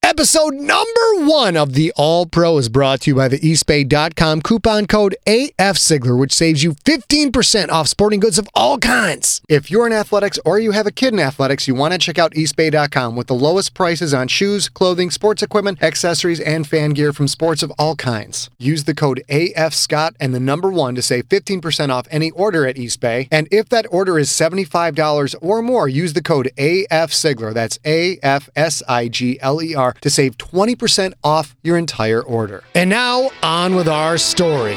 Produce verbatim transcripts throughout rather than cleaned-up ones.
Episode number one of the All Pro is brought to you by the East Bay dot com coupon code A F Sigler, which saves you fifteen percent off sporting goods of all kinds. If you're in athletics or you have a kid in athletics, you want to check out East Bay dot com with the lowest prices on shoes, clothing, sports equipment, accessories, and fan gear from sports of all kinds. Use the code A F Scott and the number one to save fifteen percent off any order at East Bay. And if that order is seventy-five dollars or more, use the code A F Sigler. That's A F S I G L E R to save twenty percent off your entire order. And now, on with our story.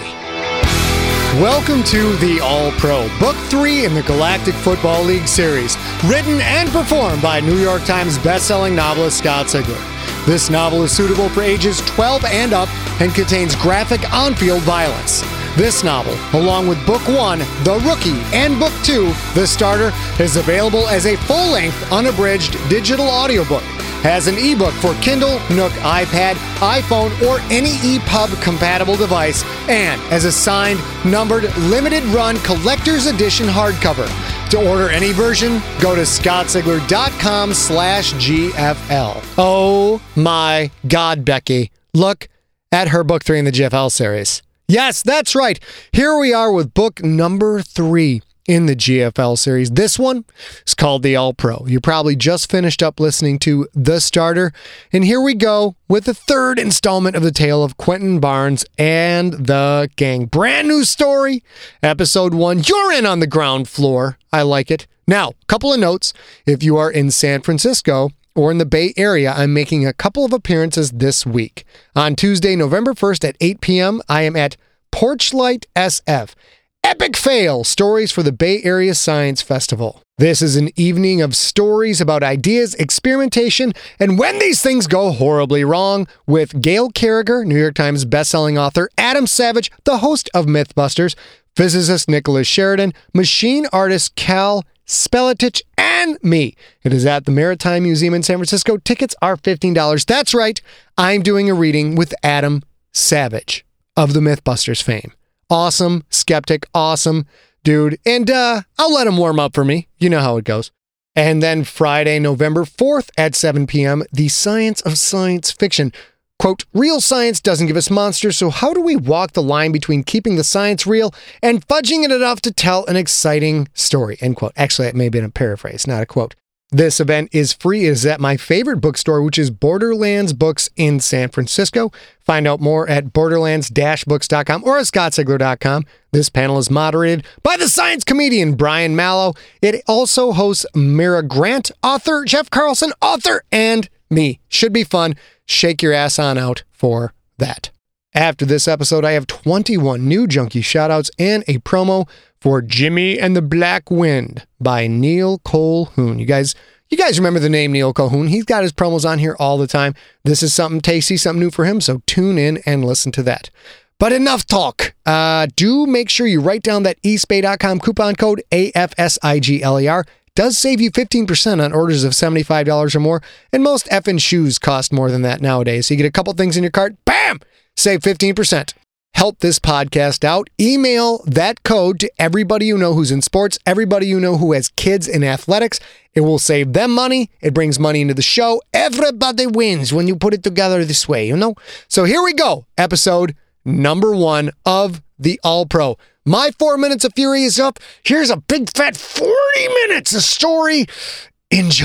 Welcome to the All Pro, Book three in the Galactic Football League series, written and performed by New York Times bestselling novelist Scott Sigler. This novel is suitable for ages twelve and up and contains graphic on-field violence. This novel, along with Book one, The Rookie, and Book two, The Starter, is available as a full-length, unabridged digital audiobook, has an ebook for Kindle, Nook, iPad, iPhone, or any E P U B-compatible device, and as a signed, numbered, limited-run collector's edition hardcover. To order any version, go to scottsigler.com slash GFL. Oh my God, Becky. Look at her Book three in the G F L series. Yes, that's right. Here we are with book number three in the G F L series. This one is called the All Pro. You probably just finished up listening to The Starter. And here we go with the third installment of the tale of Quentin Barnes and the gang. Brand new story. Episode one. You're in on the ground floor. I like it. Now, a couple of notes. If you are in San Francisco or in the Bay Area, I'm making a couple of appearances this week. On Tuesday, November first at eight p.m., I am at Porchlight S F. Epic Fail, Stories for the Bay Area Science Festival. This is an evening of stories about ideas, experimentation, and when these things go horribly wrong, with Gail Carriger, New York Times bestselling author, Adam Savage, the host of Mythbusters, physicist Nicholas Sheridan, machine artist Cal Speletich, and me. It is at the Maritime Museum in San Francisco. Tickets are fifteen dollars. That's right. I'm doing a reading with Adam Savage of the Mythbusters fame. Awesome skeptic, awesome dude. And uh, I'll let him warm up for me. You know how it goes. And then Friday, November fourth at seven p.m., The Science of Science Fiction. Quote, real science doesn't give us monsters, so how do we walk the line between keeping the science real and fudging it enough to tell an exciting story? End quote. Actually, it may have been a paraphrase, not a quote. This event is free. It is at my favorite bookstore, which is Borderlands Books in San Francisco. Find out more at borderlands dash books dot com or at scott sigler dot com. This panel is moderated by the science comedian Brian Mallow. It also hosts Mira Grant, author, Jeff Carlson, author, and me. Should be fun. Shake your ass on out for that. After this episode, I have twenty-one new junkie shoutouts and a promo for Jimmy and the Black Wind by Neil Colquhoun. You guys, you guys remember the name Neil Colquhoun? He's got his promos on here all the time. This is something tasty, something new for him, so tune in and listen to that. But enough talk. Uh, do make sure you write down that east bay dot com coupon code A F S I G L E R. Does save you fifteen percent on orders of seventy-five dollars or more, and most effing shoes cost more than that nowadays. So you get a couple things in your cart, bam! Save fifteen percent. Help this podcast out. Email that code to everybody you know who's in sports, everybody you know who has kids in athletics. It will save them money. It brings money into the show. Everybody wins when you put it together this way, you know? So here we go. Episode number one of the All Pro. My four minutes of fury is up. Here's a big fat forty minutes of story. Enjoy.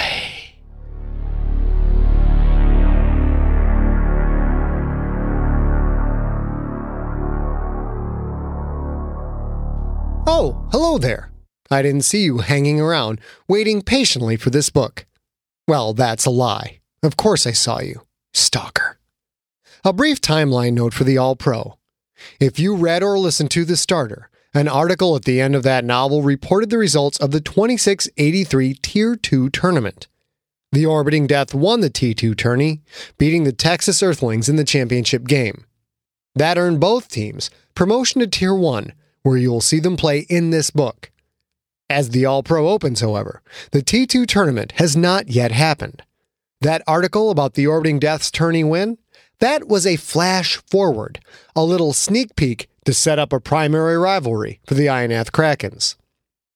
Oh, hello there. I didn't see you hanging around, waiting patiently for this book. Well, that's a lie. Of course I saw you, stalker. A brief timeline note for the All Pro. If you read or listened to The Starter, an article at the end of that novel reported the results of the twenty-six eighty-three Tier two tournament. The Orbiting Death won the T two tourney, beating the Texas Earthlings in the championship game. That earned both teams promotion to Tier one, where you will see them play in this book. As the All Pro opens, however, the T two tournament has not yet happened. That article about the Orbiting Death's tourney win? That was a flash forward, a little sneak peek to set up a primary rivalry for the Ionath Krakens.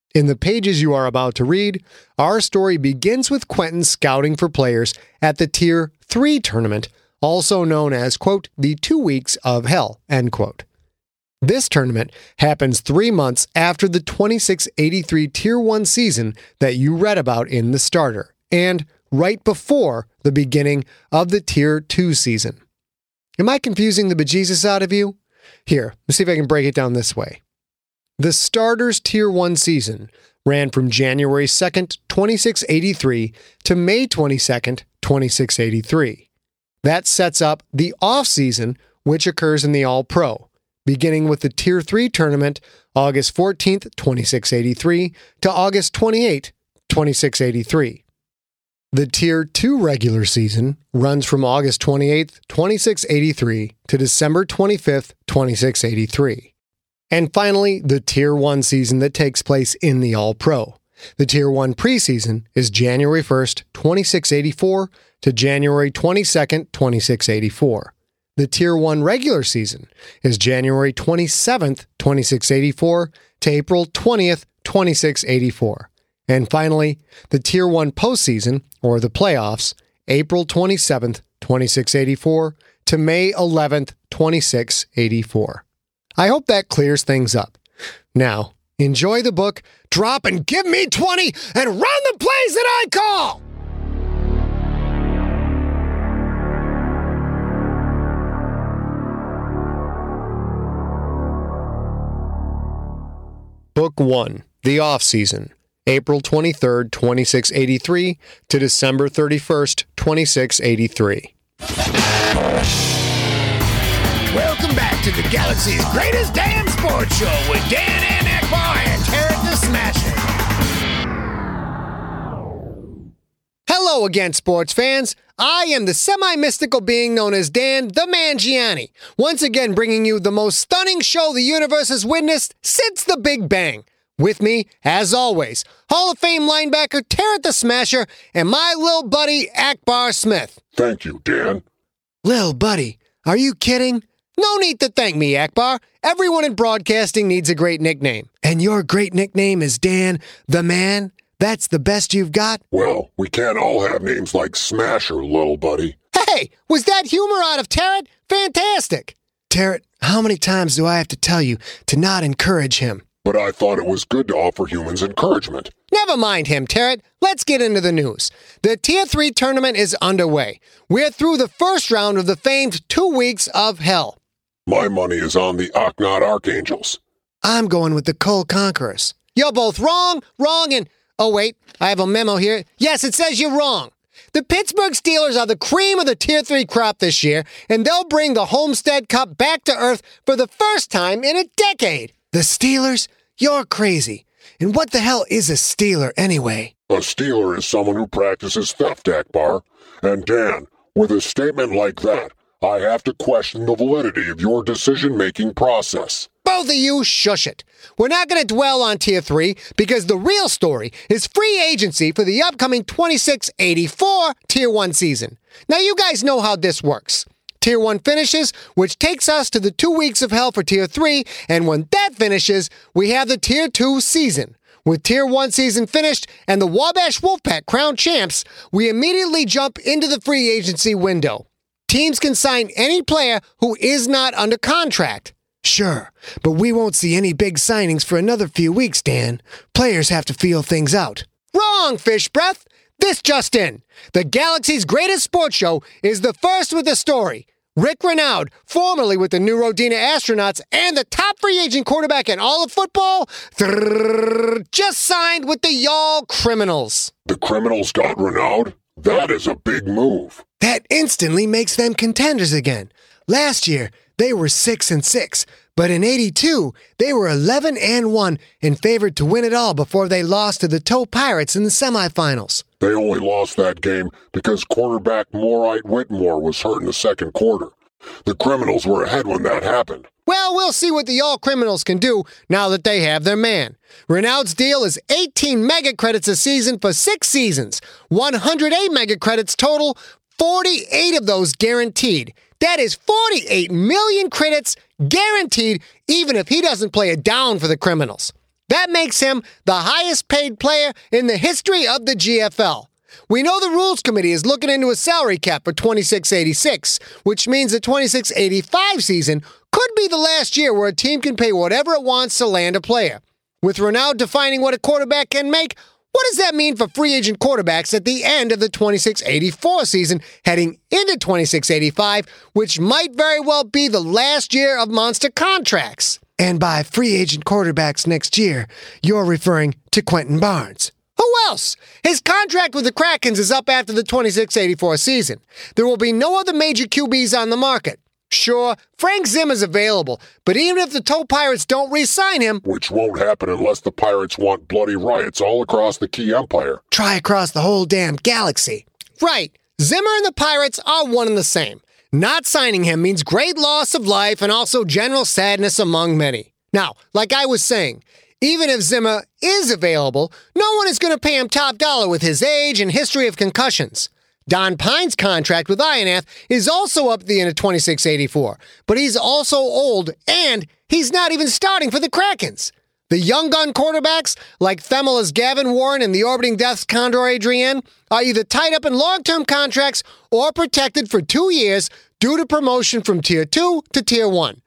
In the pages you are about to read, our story begins with Quentin scouting for players at the Tier three tournament, also known as, quote, the two weeks of hell, end quote. This tournament happens three months after the twenty-six eighty-three Tier one season that you read about in the starter, and right before the beginning of the Tier two season. Am I confusing the bejesus out of you? Here, let's see if I can break it down this way. The starter's Tier one season ran from January second, twenty-six eighty-three to May twenty-second, twenty-six eighty-three. That sets up the off-season, which occurs in the All-Pro, beginning with the Tier three tournament August fourteenth, twenty-six eighty-three to August twenty-eighth, twenty-six eighty-three. The Tier two regular season runs from August twenty-eighth, twenty-six eighty-three to December twenty-fifth, twenty-six eighty-three. And finally, the Tier one season that takes place in the All-Pro. The Tier one preseason is January first, twenty-six eighty-four to January twenty-second, twenty-six eighty-four. The Tier one regular season is January twenty-seventh, twenty-six eighty-four to April twentieth, twenty-six eighty-four. And finally, the Tier one postseason, or the playoffs, April twenty-seventh, twenty-six eighty-four to May eleventh, twenty-six eighty-four. I hope that clears things up. Now, enjoy the book, drop and give me twenty, and run the plays that I call! Book one, The Off-Season, April twenty-third, twenty-six eighty-three to December thirty-first, twenty-six eighty-three. Welcome back to the Galaxy's greatest damn sports show with Dan and Akbar and Tarek the Smasher. Hello again, sports fans. I am the semi-mystical being known as Dan the Mangiani, once again bringing you the most stunning show the universe has witnessed since the Big Bang. With me, as always, Hall of Fame linebacker Tarek the Smasher and my little buddy Akbar Smith. Thank you, Dan. Lil buddy, are you kidding? No need to thank me, Akbar. Everyone in broadcasting needs a great nickname. And your great nickname is Dan the Man? That's the best you've got? Well, we can't all have names like Smasher, little buddy. Hey, was that humor out of Tarek? Fantastic. Tarek, how many times do I have to tell you to not encourage him? But I thought it was good to offer humans encouragement. Never mind him, Tarek. Let's get into the news. The Tier three tournament is underway. We're through the first round of the famed two weeks of hell. My money is on the Akhnat Archangels. I'm going with the Cole Conquerors. You're both wrong, wrong, and... Oh, wait, I have a memo here. Yes, it says you're wrong. The Pittsburgh Steelers are the cream of the Tier three crop this year, and they'll bring the Homestead Cup back to earth for the first time in a decade. The Steelers? You're crazy. And what the hell is a Steeler anyway? A Steeler is someone who practices theft, Akbar. And Dan, with a statement like that, I have to question the validity of your decision-making process. Both of you shush it. We're not going to dwell on Tier three because the real story is free agency for the upcoming twenty-six eighty-four Tier one season. Now you guys know how this works. Tier one finishes, which takes us to the two weeks of hell for Tier three, and when that finishes, we have the Tier two season. With Tier one season finished and the Wabash Wolfpack crowned champs, we immediately jump into the free agency window. Teams can sign any player who is not under contract. Sure, but we won't see any big signings for another few weeks, Dan. Players have to feel things out. Wrong, fish breath! This just in. The Galaxy's greatest sports show is the first with the story. Rick Renaud, formerly with the New Rodina Astronauts and the top free agent quarterback in all of football, just signed with the Y'all Criminals. The Criminals got Renaud? That is a big move. That instantly makes them contenders again. Last year, they were six and six, but in eighty-two, they were eleven and one and favored to win it all before they lost to the Toe Pirates in the semifinals. They only lost that game because quarterback Morite Whitmore was hurt in the second quarter. The Criminals were ahead when that happened. Well, we'll see what the All Criminals can do now that they have their man. Renaud's deal is eighteen mega credits a season for six seasons, one hundred eight mega credits total, forty-eight of those guaranteed. That is forty-eight million credits guaranteed, even if he doesn't play a down for the Criminals. That makes him the highest paid player in the history of the G F L. We know the Rules Committee is looking into a salary cap for twenty-six eighty-six, which means the twenty-six eighty-five season could be the last year where a team can pay whatever it wants to land a player. With Renaud defining what a quarterback can make, what does that mean for free agent quarterbacks at the end of the twenty-six eighty-four season, heading into twenty-six eighty-five, which might very well be the last year of monster contracts? And by free agent quarterbacks next year, you're referring to Quentin Barnes. Who else? His contract with the Krakens is up after the twenty-six eighty-four season. There will be no other major Q Bs on the market. Sure, Frank Zimmer's available, but even if the Toe Pirates don't re-sign him, which won't happen unless the Pirates want bloody riots all across the Key Empire. Try across the whole damn galaxy. Right, Zimmer and the Pirates are one and the same. Not signing him means great loss of life and also general sadness among many. Now, like I was saying, even if Zimmer is available, no one is going to pay him top dollar with his age and history of concussions. Don Pine's contract with Ionath is also up at the end of twenty-six eighty-four, but he's also old, and he's not even starting for the Krakens. The young gun quarterbacks, like Themela's Gavin Warren and the Orbiting Death's Condor Adrian, are either tied up in long-term contracts or protected for two years due to promotion from Tier two to Tier one.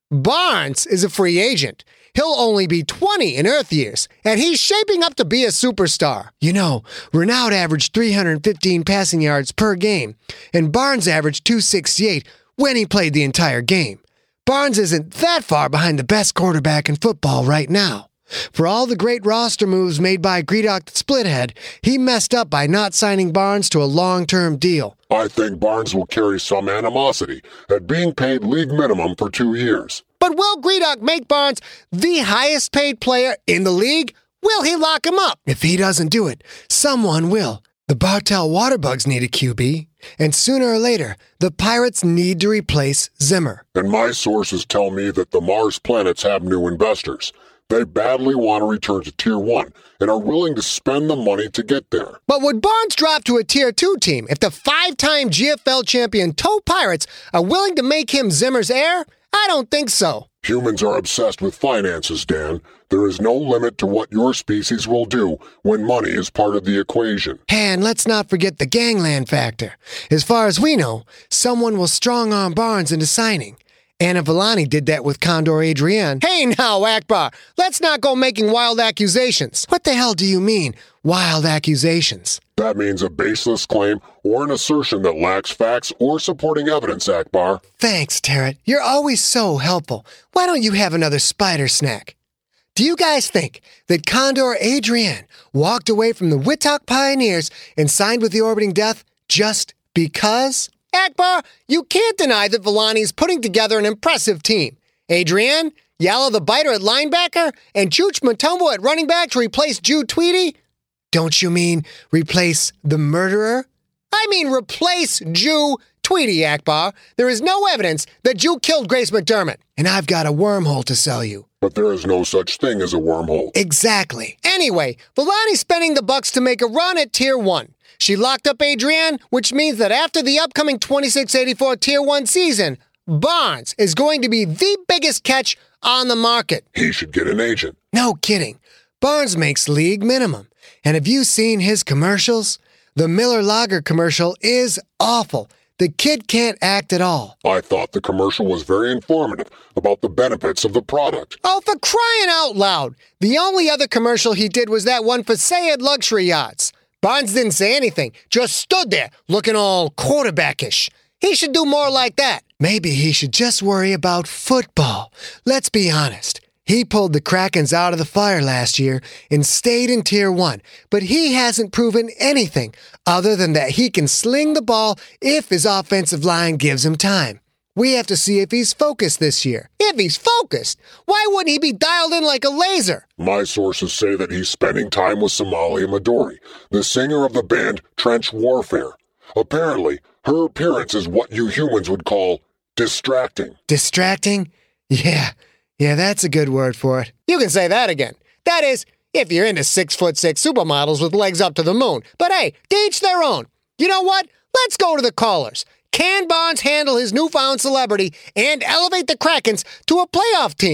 Barnes is a free agent. He'll only be twenty in Earth years, and he's shaping up to be a superstar. You know, Renaud averaged three hundred fifteen passing yards per game, and Barnes averaged two sixty-eight when he played the entire game. Barnes isn't that far behind the best quarterback in football right now. For all the great roster moves made by Greedock the Splithead, he messed up by not signing Barnes to a long-term deal. I think Barnes will carry some animosity at being paid league minimum for two years. But will Greedock make Barnes the highest paid player in the league? Will he lock him up? If he doesn't do it, someone will. The Bartell Waterbugs need a Q B, and sooner or later, the Pirates need to replace Zimmer. And my sources tell me that the Mars planets have new investors. They badly want to return to Tier one and are willing to spend the money to get there. But would Barnes drop to a Tier two team if the five-time G F L champion Toe Pirates are willing to make him Zimmer's heir? I don't think so. Humans are obsessed with finances, Dan. There is no limit to what your species will do when money is part of the equation. And let's not forget the gangland factor. As far as we know, someone will strong-arm Barnes into signing. Anna Villani did that with Condor Adrian. Hey now, Akbar, let's not go making wild accusations. What the hell do you mean, wild accusations? That means a baseless claim or an assertion that lacks facts or supporting evidence, Akbar. Thanks, Tarrant. You're always so helpful. Why don't you have another spider snack? Do you guys think that Condor Adrian walked away from the Wittock Pioneers and signed with the Orbiting Death just because? Akbar, you can't deny that Villani's putting together an impressive team. Adrian, Yalla the Biter at linebacker, and Chooch Matumbo at running back to replace Jew Tweedy? Don't you mean replace the murderer? I mean replace Jew Tweedy, Akbar. There is no evidence that Jew killed Grace McDermott, and I've got a wormhole to sell you. But there is no such thing as a wormhole. Exactly. Anyway, Villani's spending the bucks to make a run at Tier one. She locked up Adrian, which means that after the upcoming twenty-six eighty-four Tier one season, Barnes is going to be the biggest catch on the market. He should get an agent. No kidding. Barnes makes league minimum. And have you seen his commercials? The Miller Lager commercial is awful. The kid can't act at all. I thought the commercial was very informative about the benefits of the product. Oh, for crying out loud. The only other commercial he did was that one for Sayed Luxury Yachts. Barnes didn't say anything, just stood there, looking all quarterbackish. He should do more like that. Maybe he should just worry about football. Let's be honest. He pulled the Krakens out of the fire last year and stayed in Tier one, but he hasn't proven anything other than that he can sling the ball if his offensive line gives him time. We have to see if he's focused this year. If he's focused, why wouldn't he be dialed in like a laser? My sources say that he's spending time with Somalia Midori, the singer of the band Trench Warfare. Apparently, her appearance is what you humans would call distracting. Distracting? Yeah, yeah, that's a good word for it. You can say that again. That is, if you're into six foot six supermodels with legs up to the moon. But hey, to each their own. You know what? Let's go to the callers. Can Barnes handle his newfound celebrity and elevate the Krakens to a playoff team?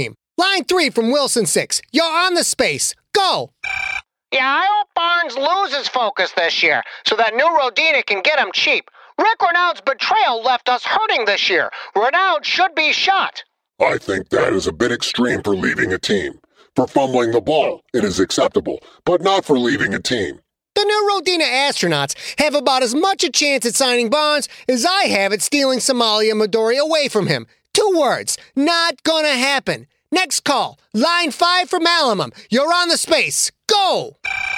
Line three from Wilson six. You're on the space. Go. Yeah, I hope Barnes loses focus this year so that new Rodina can get him cheap. Rick Renaud's betrayal left us hurting this year. Renaud should be shot. I think that is a bit extreme for leaving a team. For fumbling the ball, it is acceptable, but not for leaving a team. The new Rodina astronauts have about as much a chance at signing Barnes as I have at stealing Somalia Midori away from him. Two words. Not gonna happen. Next call. Line five from Alamum. You're on the space. Go!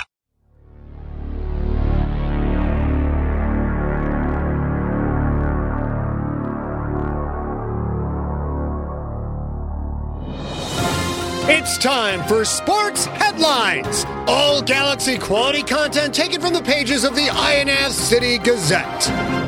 It's time for Sports Headlines. All Galaxy quality content taken from the pages of the I N F City Gazette.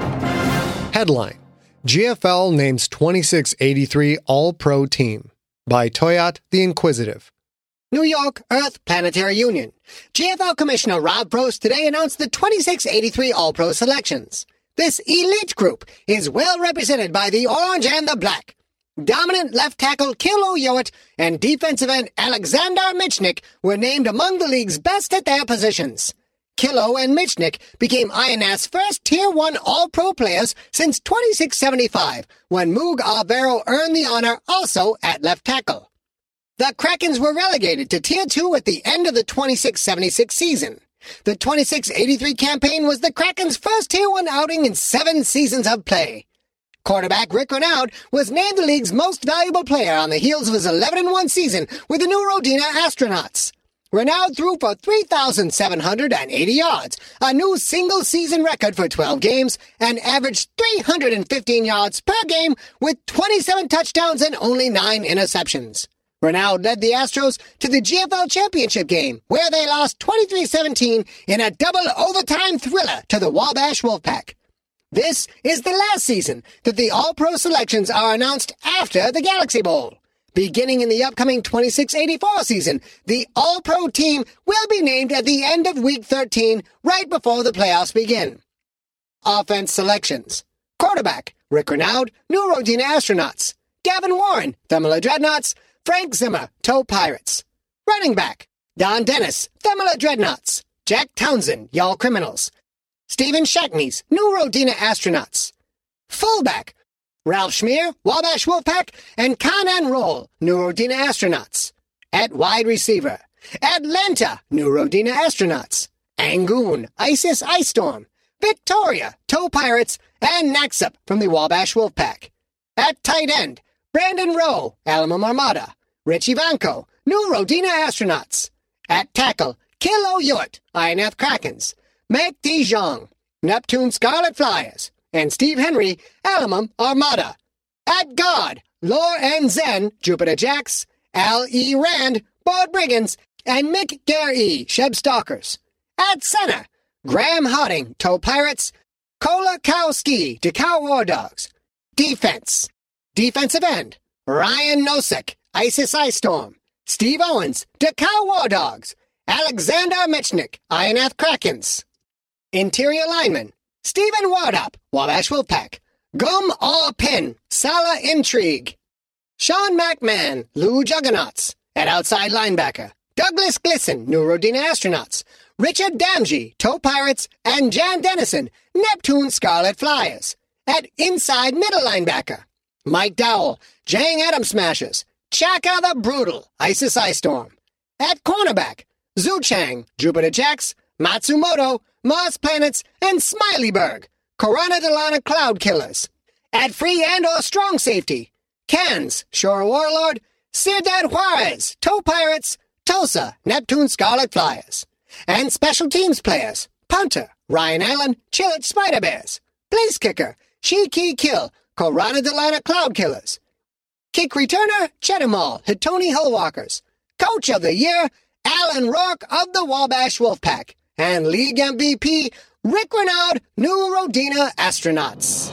Headline. G F L names twenty-six eighty-three All-Pro Team by Toyot the Inquisitive. New York Earth Planetary Union. G F L Commissioner Rob Probst today announced the twenty-six eighty-three All-Pro selections. This elite group is well represented by the orange and the black. Dominant left tackle Kilo Yoet and defensive end Alexander Michnik were named among the league's best at their positions. Kilo and Michnik became I N F's first Tier one All-Pro players since twenty-six seventy-five, when Moog Alvaro earned the honor also at left tackle. The Krakens were relegated to Tier two at the end of the twenty-six seventy-six season. The twenty-six eighty-three campaign was the Krakens' first Tier one outing in seven seasons of play. Quarterback Rick Renaud was named the league's most valuable player on the heels of his eleven and one season with the new Rodina Astronauts. Renaud threw for three thousand seven hundred eighty yards, a new single-season record for twelve games, and averaged three hundred fifteen yards per game with twenty-seven touchdowns and only nine interceptions. Renaud led the Astros to the G F L championship game, where they lost twenty-three seventeen in a double overtime thriller to the Wabash Wolfpack. This is the last season that the All-Pro selections are announced after the Galaxy Bowl. Beginning in the upcoming twenty-six eighty-four season, the All-Pro team will be named at the end of Week thirteen, right before the playoffs begin. Offense selections. Quarterback, Rick Renaud, New Rodina Astronauts. Gavin Warren, Themela Dreadnoughts. Frank Zimmer, Toe Pirates. Running back, Don Dennis, Themela Dreadnoughts. Jack Townsend, Y'all Criminals. Stephen Shackneys, New Rodina Astronauts. Fullback, Ralph Schmier, Wabash Wolfpack, and Kanan Roll, New Rodina Astronauts. At wide receiver, Atlanta, New Rodina Astronauts. Angoon, Isis Ice Storm. Victoria, Toe Pirates, and Naxup from the Wabash Wolfpack. At tight end, Brandon Rowe, Alamo Armada. Rich Ivanko, New Rodina Astronauts. At tackle, Kilo Yoet, I N F Krakens. Mac Dijon, Neptune Scarlet Flyers, and Steve Henry, Alamum Armada. At guard, Lore and Zen, Jupiter Jacks, Al E. Rand, Bod Brigands, and Mick Gare, Sheb Stalkers. At center, Graham Harding, Toe Pirates, Kola Kowski, DeKalb War Dogs. Defense, defensive end, Ryan Nosek, Isis Ice Storm, Steve Owens, DeKalb War Dogs, Alexander Michnik, I N F Krakens. Interior lineman, Stephen Wardop, Wabash Wolfpack. Gum All Pin, Sala Intrigue. Sean McMahon, Lou Juggernauts. At outside linebacker, Douglas Glisson, New Rodina Astronauts. Richard Damji, Toe Pirates, and Jan Dennison, Neptune Scarlet Flyers. At inside middle linebacker, Mike Dowell, Jang Atom Smashers. Chaka the Brutal, Isis Ice Storm. At cornerback, Zhu Chang, Jupiter Jacks, Matsumoto, Mars Planets, and Smileyberg, Corona Delana Cloud Killers. At free and or strong safety, Cans, Shore Warlord, Ciudad Juarez, Toe Pirates, Tulsa, Neptune Scarlet Flyers. And special teams players, punter, Ryan Allen, Chillet Spider Bears. Place kicker, Shiki Kill, Corona Delana Cloud Killers. Kick returner, Chedamal, Hitoni Hullwalkers. Coach of the year, Alan Rourke of the Wabash Wolfpack. And League M V P, Rick Renaud, New Rodina Astronauts.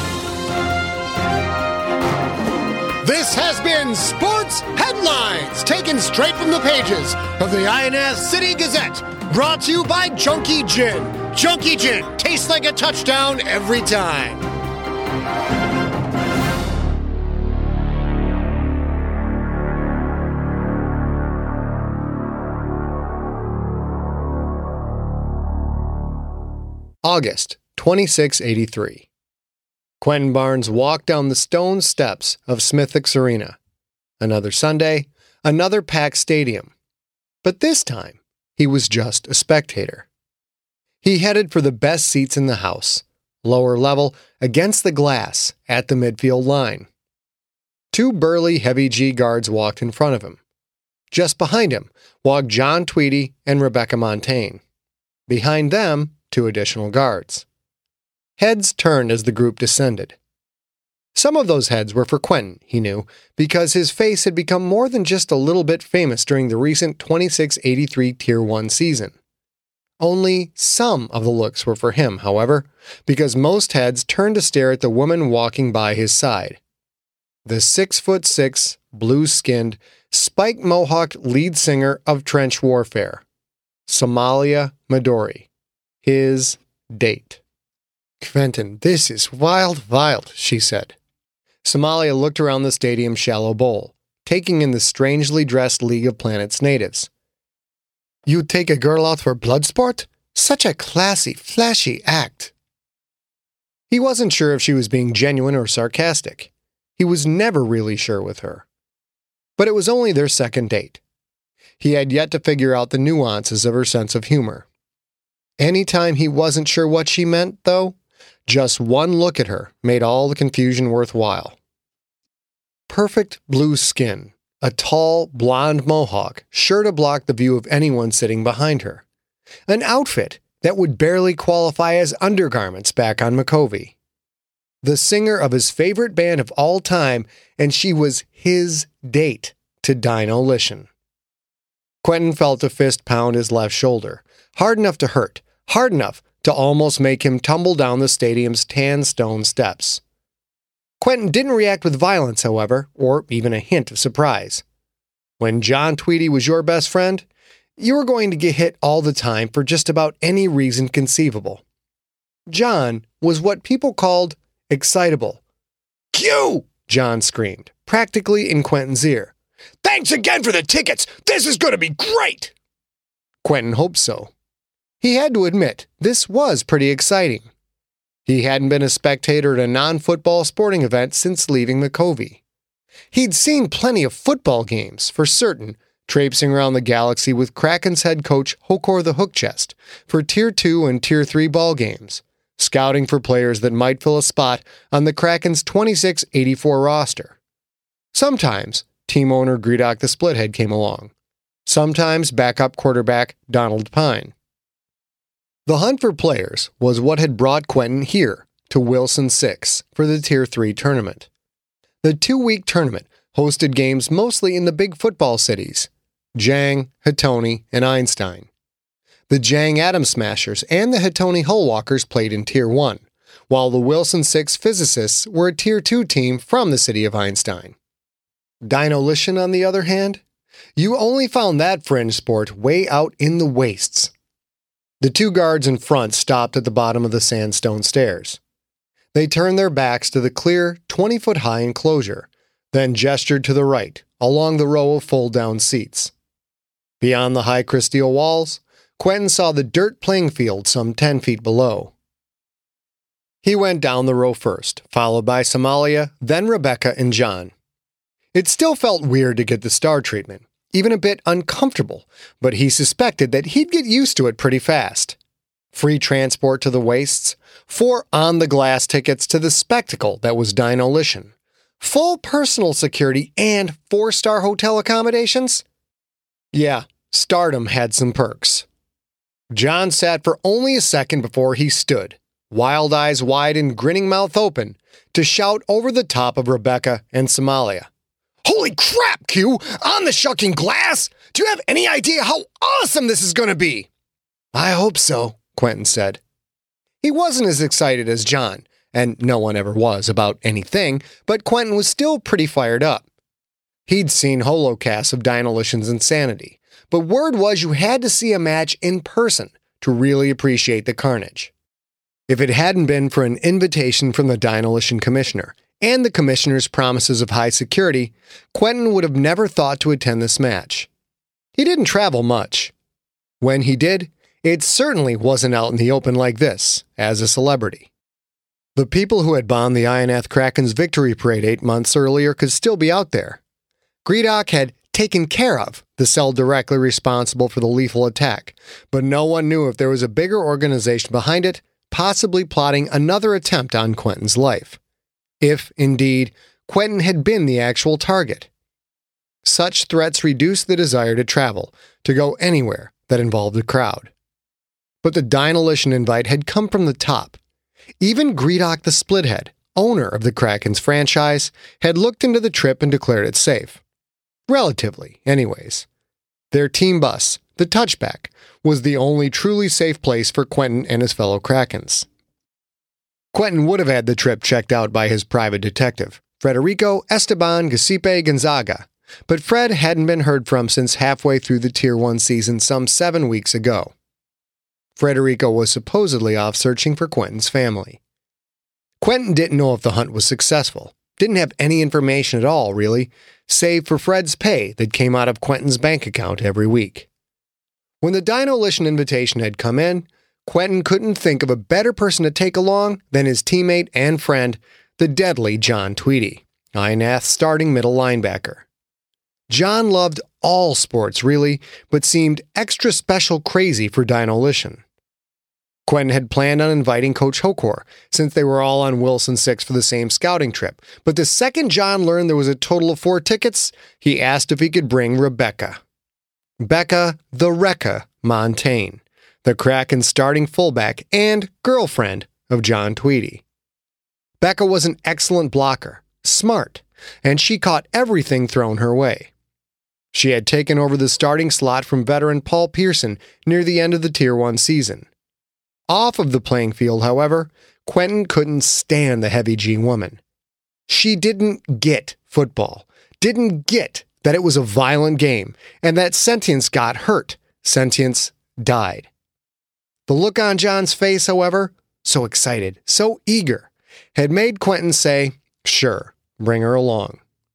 This has been Sports Headlines, taken straight from the pages of the I N F City Gazette, brought to you by Junkie Gin. Junkie Gin tastes like a touchdown every time. August twenty-six eighty-three. Quentin Barnes walked down the stone steps of Smithwick's Arena. Another Sunday, another packed stadium. But this time, he was just a spectator. He headed for the best seats in the house, lower level, against the glass at the midfield line. Two burly heavy G guards walked in front of him. Just behind him walked John Tweedy and Rebecca Montaigne. Behind them, two additional guards. Heads turned as the group descended. Some of those heads were for Quentin, he knew, because his face had become more than just a little bit famous during the recent twenty-six eighty-three Tier one season. Only some of the looks were for him, however, because most heads turned to stare at the woman walking by his side. The six-foot-six, blue-skinned, spike-mohawked lead singer of Trench Warfare, Somalia Midori, his date. "Quentin, this is wild, wild," she said. Somalia looked around the stadium's shallow bowl, taking in the strangely dressed League of Planets natives. "You take a girl out for blood sport? Such a classy, flashy act." He wasn't sure if she was being genuine or sarcastic. He was never really sure with her. But it was only their second date. He had yet to figure out the nuances of her sense of humor. Anytime he wasn't sure what she meant, though, just one look at her made all the confusion worthwhile. Perfect blue skin, a tall, blonde mohawk, sure to block the view of anyone sitting behind her. An outfit that would barely qualify as undergarments back on McCovey. The singer of his favorite band of all time, and she was his date to Dino-lition. Quentin felt a fist pound his left shoulder, hard enough to hurt, hard enough to almost make him tumble down the stadium's tan stone steps. Quentin didn't react with violence, however, or even a hint of surprise. When John Tweedy was your best friend, you were going to get hit all the time for just about any reason conceivable. John was what people called excitable. "Q!" John screamed, practically in Quentin's ear. "Thanks again for the tickets! This is going to be great!" Quentin hoped so. He had to admit, this was pretty exciting. He hadn't been a spectator at a non-football sporting event since leaving McCovey. He'd seen plenty of football games, for certain, traipsing around the galaxy with Kraken's head coach Hokor the Hookchest for Tier two and Tier three ball games, scouting for players that might fill a spot on the Kraken's twenty-six eighty-four roster. Sometimes, team owner Gredok the Splithead came along. Sometimes backup quarterback Donald Pine. The hunt for players was what had brought Quentin here to Wilson six for the Tier three tournament. The two-week tournament hosted games mostly in the big football cities, Jang, Hatoni, and Einstein. The Jang Atom Smashers and the Hatoni Hullwalkers played in Tier one, while the Wilson six Physicists were a Tier two team from the city of Einstein. Dino-lition, on the other hand, you only found that fringe sport way out in the wastes. The two guards in front stopped at the bottom of the sandstone stairs. They turned their backs to the clear, twenty-foot-high enclosure, then gestured to the right, along the row of fold-down seats. Beyond the high crystal walls, Quentin saw the dirt playing field some ten feet below. He went down the row first, followed by Somalia, then Rebecca and John. It still felt weird to get the star treatment, even a bit uncomfortable, but he suspected that he'd get used to it pretty fast. Free transport to the wastes, four on-the-glass tickets to the spectacle that was Dino-lition, full personal security, and four-star hotel accommodations? Yeah, stardom had some perks. John sat for only a second before he stood, wild eyes wide and grinning mouth open, to shout over the top of Rebecca and Somalia. "Holy crap, Q! On the shucking glass! Do you have any idea how awesome this is going to be?" "I hope so," Quentin said. He wasn't as excited as John, and no one ever was about anything, but Quentin was still pretty fired up. He'd seen holocasts of Dino-lition's insanity, but word was you had to see a match in person to really appreciate the carnage. If it hadn't been for an invitation from the Dino-lition commissioner, and the commissioner's promises of high security, Quentin would have never thought to attend this match. He didn't travel much. When he did, It certainly wasn't out in the open like this, as a celebrity. The people who had bombed the Ionath Kraken's victory parade eight months earlier could still be out there. Gredok had taken care of the cell directly responsible for the lethal attack, but no one knew if there was a bigger organization behind it, possibly plotting another attempt on Quentin's life. If, indeed, Quentin had been the actual target. Such threats reduced the desire to travel, to go anywhere that involved a crowd. But the Dynolition invite had come from the top. Even Gredok the Splithead, owner of the Kraken's franchise, had looked into the trip and declared it safe. Relatively, anyways. Their team bus, the Touchback, was the only truly safe place for Quentin and his fellow Krakens. Quentin would have had the trip checked out by his private detective, Federico Esteban Giuseppe Gonzaga, but Fred hadn't been heard from since halfway through the Tier one season some seven weeks ago. Federico was supposedly off searching for Quentin's family. Quentin didn't know if the hunt was successful, didn't have any information at all, really, save for Fred's pay that came out of Quentin's bank account every week. When the Dynolition invitation had come in, Quentin couldn't think of a better person to take along than his teammate and friend, the deadly John Tweedy, Ionath's starting middle linebacker. John loved all sports, really, but seemed extra special crazy for Dynolition. Quentin had planned on inviting Coach Hokor, since they were all on Wilson six for the same scouting trip, but the second John learned there was a total of four tickets, he asked if he could bring Rebecca. Becca the Rekka Montaigne, the Kraken's starting fullback and girlfriend of John Tweedy. Becca was an excellent blocker, smart, and she caught everything thrown her way. She had taken over the starting slot from veteran Paul Pearson near the end of the Tier one season. Off of the playing field, however, Quentin couldn't stand the heavy G woman. She didn't get football, didn't get that it was a violent game, and that Sentience got hurt, Sentience died. The look on John's face, however, so excited, so eager, had made Quentin say, sure, bring her along.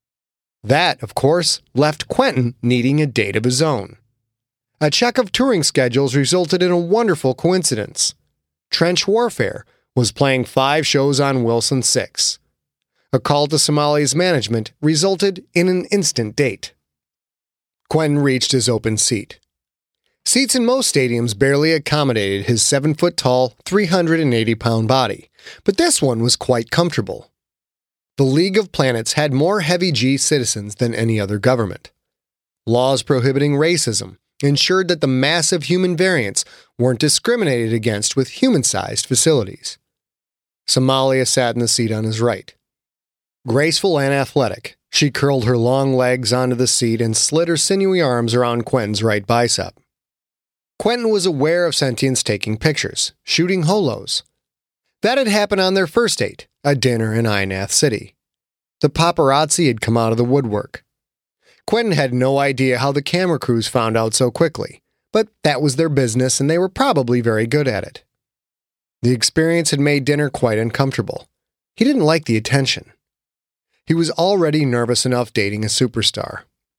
That, of course, left Quentin needing a date of his own. A check of touring schedules resulted in a wonderful coincidence. Trench Warfare was playing five shows on Wilson six. A call to Somalia's management resulted in an instant date. Quentin reached his open seat. Seats in most stadiums barely accommodated his seven-foot-tall, three hundred eighty pound body, but this one was quite comfortable. The League of Planets had more heavy G citizens than any other government. Laws prohibiting racism ensured that the massive human variants weren't discriminated against with human-sized facilities. Somalia sat in the seat on his right. Graceful and athletic, she curled her long legs onto the seat and slid her sinewy arms around Quentin's right bicep. Quentin was aware of Sentience taking pictures, shooting holos. That had happened on their first date, a dinner in Ionath City. The paparazzi had come out of the woodwork. Quentin had no idea how the camera crews found out so quickly, but that was their business and they were probably very good at it. The experience had made dinner quite uncomfortable. He didn't like the attention. He was already nervous enough dating a superstar.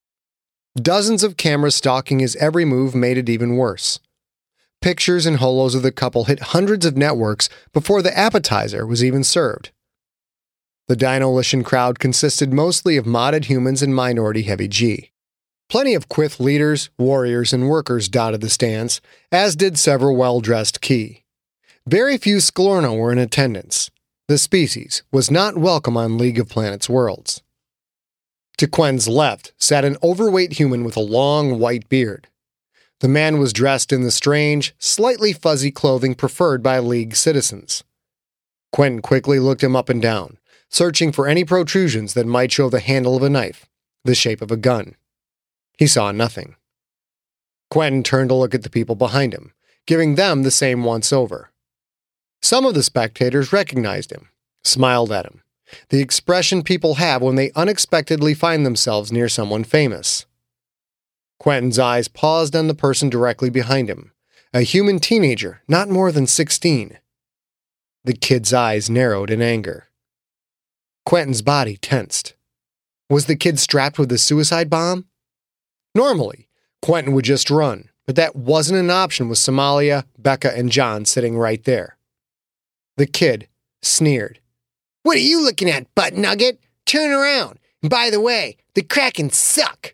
Dozens of cameras stalking his every move made it even worse. Pictures and holos of the couple hit hundreds of networks before the appetizer was even served. The Dynolition crowd consisted mostly of modded humans and minority heavy G. Plenty of Quyth leaders, warriors, and workers dotted the stands, as did several well-dressed Key. Very few Sklorno were in attendance. The species was not welcome on League of Planets worlds. To Quentin's left sat an overweight human with a long white beard. The man was dressed in the strange, slightly fuzzy clothing preferred by League citizens. Quentin quickly looked him up and down, searching for any protrusions that might show the handle of a knife, the shape of a gun. He saw nothing. Quentin turned to look at the people behind him, giving them the same once-over. Some of the spectators recognized him, smiled at him, the expression people have when they unexpectedly find themselves near someone famous. Quentin's eyes paused on the person directly behind him, a human teenager not more than sixteen. The kid's eyes narrowed in anger. Quentin's body tensed. Was the kid strapped with a suicide bomb? Normally, Quentin would just run, But that wasn't an option with Somalia, Becca, and John sitting right there. The kid sneered. What are you looking at, butt nugget? Turn around. And by the way, the Kraken suck.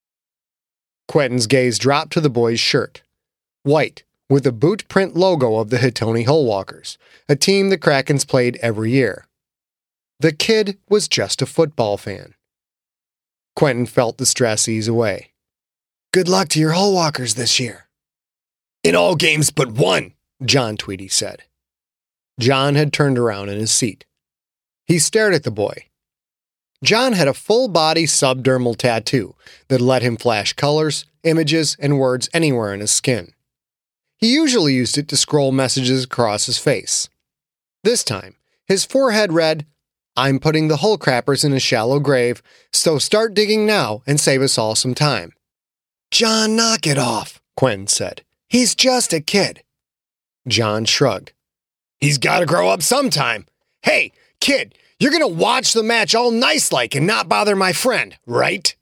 Quentin's gaze dropped to the boy's shirt. White, with the boot print logo of the Hitoni Hullwalkers, a team the Krakens played every year. The kid was just a football fan. Quentin felt the stress ease away. Good luck to your Hullwalkers this year. In all games but one, John Tweedy said. John had turned around in his seat. He stared at the boy. John had a full-body subdermal tattoo that let him flash colors, images, and words anywhere in his skin. He usually used it to scroll messages across his face. This time, his forehead read, I'm putting the Hullcrappers in a shallow grave, so start digging now and save us all some time. John, knock it off, Quentin said. He's just a kid. John shrugged. He's got to grow up sometime. Hey, kid, you're going to watch the match all nice-like and not bother my friend, right?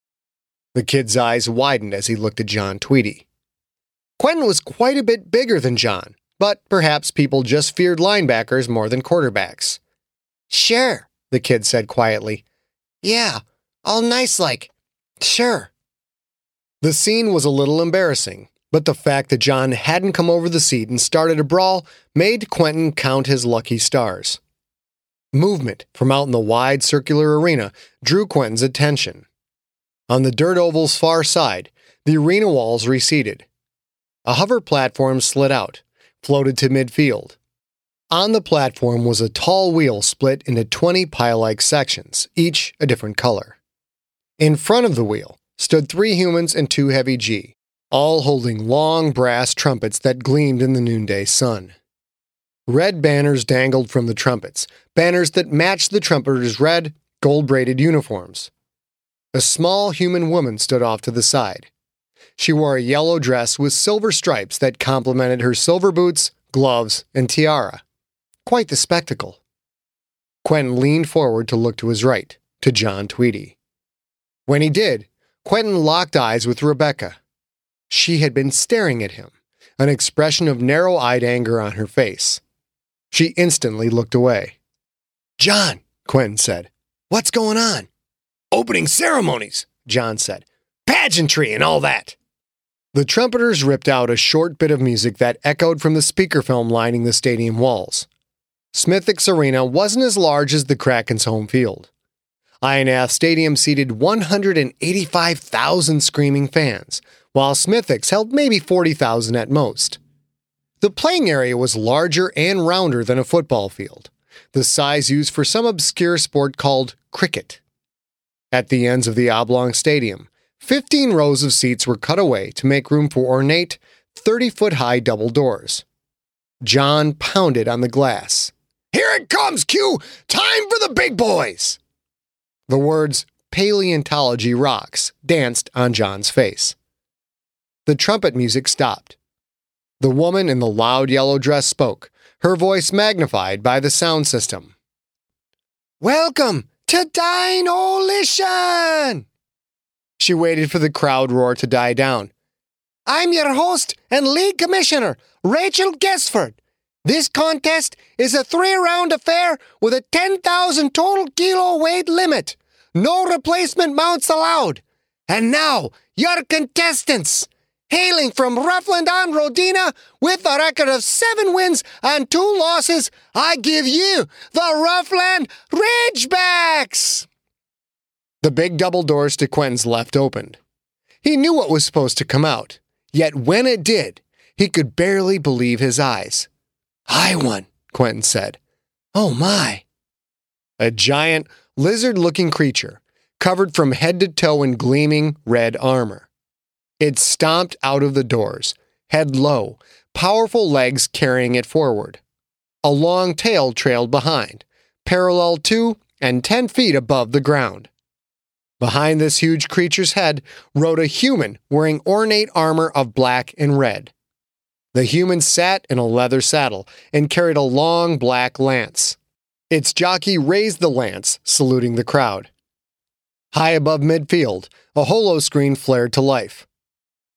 The kid's eyes widened as he looked at John Tweedy. Quentin was quite a bit bigger than John, but perhaps people just feared linebackers more than quarterbacks. Sure, the kid said quietly. Yeah, all nice-like. Sure. The scene was a little embarrassing, but the fact that John hadn't come over the seat and started a brawl made Quentin count his lucky stars. Movement from out in the wide circular arena drew Quentin's attention. On the dirt oval's far side, the arena walls receded. A hover platform slid out, floated to midfield. On the platform was a tall wheel split into twenty pie-like sections, each a different color. In front of the wheel stood three humans and two heavy G, all holding long brass trumpets that gleamed in the noonday sun. Red banners dangled from the trumpets, banners that matched the trumpeters' red, gold-braided uniforms. A small human woman stood off to the side. She wore a yellow dress with silver stripes that complemented her silver boots, gloves, and tiara. Quite the spectacle. Quentin leaned forward to look to his right, to John Tweedy. When he did, Quentin locked eyes with Rebecca. She had been staring at him, an expression of narrow-eyed anger on her face. She instantly looked away. John, Quentin said, what's going on? Opening ceremonies, John said. Pageantry and all that. The trumpeters ripped out a short bit of music that echoed from the speaker film lining the stadium walls. Smithwick's arena wasn't as large as the Kraken's home field. I N A F Stadium seated one hundred eighty-five thousand screaming fans, while Smithwick's held maybe forty thousand at most. The playing area was larger and rounder than a football field, the size used for some obscure sport called cricket. At the ends of the oblong stadium, fifteen rows of seats were cut away to make room for ornate, thirty-foot-high double doors. John pounded on the glass. Here it comes, Q! Time for the big boys! The words, Paleontology Rocks, danced on John's face. The trumpet music stopped. The woman in the loud yellow dress spoke, her voice magnified by the sound system. Welcome to Dine-O-Lition! She waited for the crowd roar to die down. I'm your host and league commissioner, Rachel Gesford. This contest is a three-round affair with a ten thousand total kilo weight limit. No replacement mounts allowed. And now, your contestants. Hailing from Roughland-on-Rodina with a record of seven wins and two losses, I give you the Roughland Ridgebacks! The big double doors to Quentin's left opened. He knew what was supposed to come out, yet when it did, he could barely believe his eyes. I won, Quentin said. Oh my. A giant, lizard-looking creature, covered from head to toe in gleaming red armor. It stomped out of the doors, head low, powerful legs carrying it forward. A long tail trailed behind, parallel to and ten feet above the ground. Behind this huge creature's head rode a human wearing ornate armor of black and red. The human sat in a leather saddle and carried a long black lance. Its jockey raised the lance, saluting the crowd. High above midfield, a holo screen flared to life.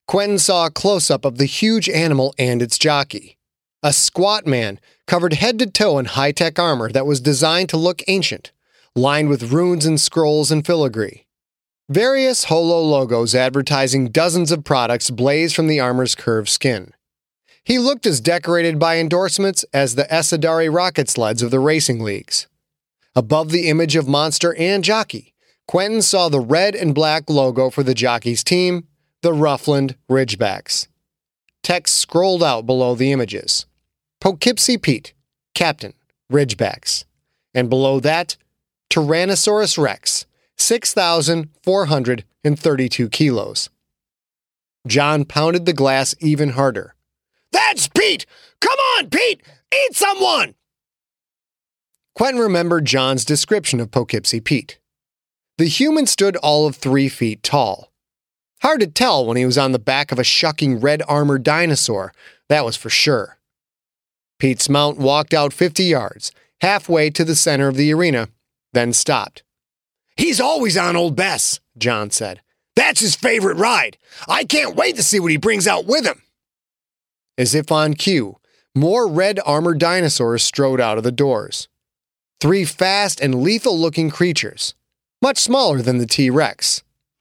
Quentin saw a close-up of the huge animal and its jockey. A squat man, covered head to toe in high-tech armor that was designed to look ancient, lined with runes and scrolls and filigree. Various holo logos advertising dozens of products blazed from the armor's curved skin. He looked as decorated by endorsements as the Esadari rocket sleds of the racing leagues. Above the image of monster and jockey, Quentin saw the red and black logo for the jockey's team, the Ruffland Ridgebacks. Text scrolled out below the images. Poughkeepsie Pete, Captain, Ridgebacks. And below that, Tyrannosaurus Rex, six thousand four hundred thirty-two kilos. John pounded the glass even harder. That's Pete! Come on, Pete! Eat someone! Quentin remembered John's description of Poughkeepsie Pete. The human stood all of three feet tall. Hard to tell when he was on the back of a shucking red-armored dinosaur, that was for sure. Pete's mount walked out fifty yards, halfway to the center of the arena, then stopped. He's always on Old Bess, John said. That's his favorite ride. I can't wait to see what he brings out with him. As if on cue, more red-armored dinosaurs strode out of the doors. Three fast and lethal-looking creatures, much smaller than the T-Rex.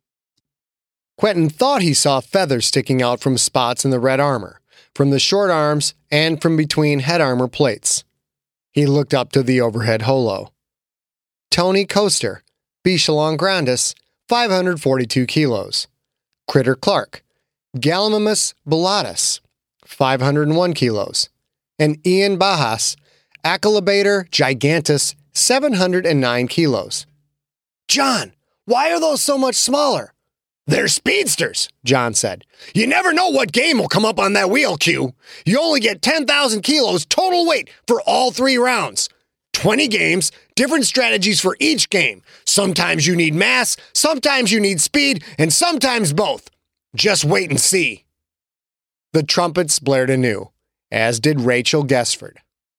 Quentin thought he saw feathers sticking out from spots in the red armor, from the short arms, and from between head armor plates. He looked up to the overhead holo. Tony Coaster, Bichilon Grandis, five hundred forty-two kilos. Critter Clark, Gallimimus bellatus, five hundred one kilos. And Ian Bahas, Achylobator gigantus, seven hundred nine kilos. John, why are those so much smaller? They're speedsters, John said. You never know what game will come up on that wheel, Q. You only get ten thousand kilos total weight for all three rounds. twenty games, different strategies for each game. Sometimes you need mass, sometimes you need speed, and sometimes both. Just wait and see. The trumpets blared anew, as did Rachel Gesford.